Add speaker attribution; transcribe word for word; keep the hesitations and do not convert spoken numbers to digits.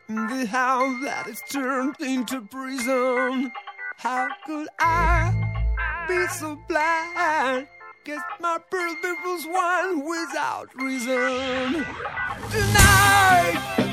Speaker 1: The house that is turned into prison. How could I be so blind? Guess my birth was one without reason. Tonight